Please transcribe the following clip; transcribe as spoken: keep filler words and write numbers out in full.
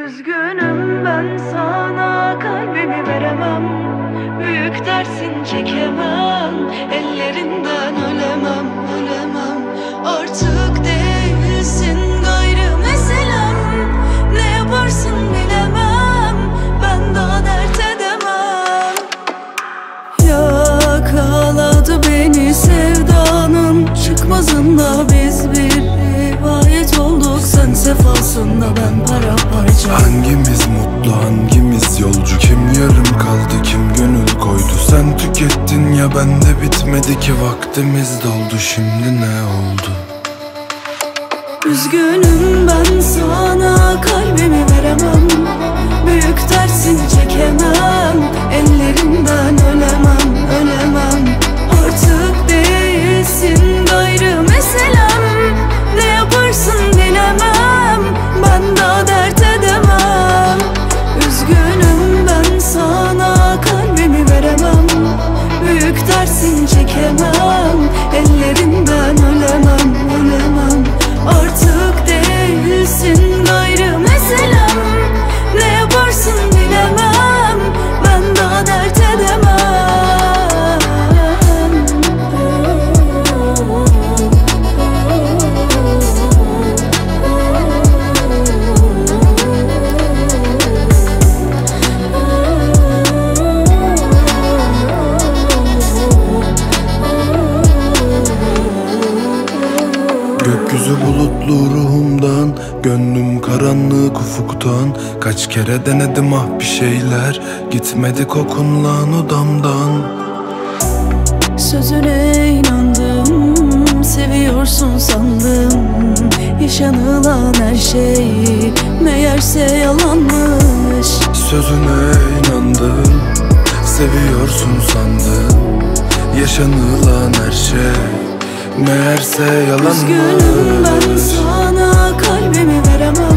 Üzgünüm ben sana, kalbimi veremem. Büyük dersin çekemem, ellerinden ölemem, ölemem. Artık değilsin gayrı meselem. Ne yaparsın bilemem, ben daha dert edemem. Yakaladı beni sevdanın çıkmazında, biz bir rivayet olduk. Sen sefasında, ben paramparça. Hangimiz mutlu, hangimiz yolcu? Kim yarım kaldı, kim gönül koydu? Sen tükettin ya, bende bitmedi ki. Vaktimiz doldu, şimdi ne oldu? Üzgünüm ben sana, kalbimi veremem. Büyük dersin çekemem, ellerinden ölemem, ölemem. Artık değilsin gayrı meselem. Ne yaparsın bilemem, ben daha dert edemem. Üzgünüm ben sana, kalbimi veremem. Büyük dersin çekemem, ellerinden ölemem, ölemem. Artık değilsin gayrı meselem. Ne yaparsın bilemem, ben daha dert edemem. Gökyüzü bulutlu ruhumdan, gönlüm karanlık ufuktan. Kaç kere denedim ah bir şeyler, gitmedi kokunlan odamdan. Sözüne inandım, seviyorsun sandım. Yaşanılan her şey meğerse yalanmış. Sözüne inandım, seviyorsun sandım. Yaşanılan her şey meğerse yalanmış. Üzgünüm ben sana, kalbimi veremem.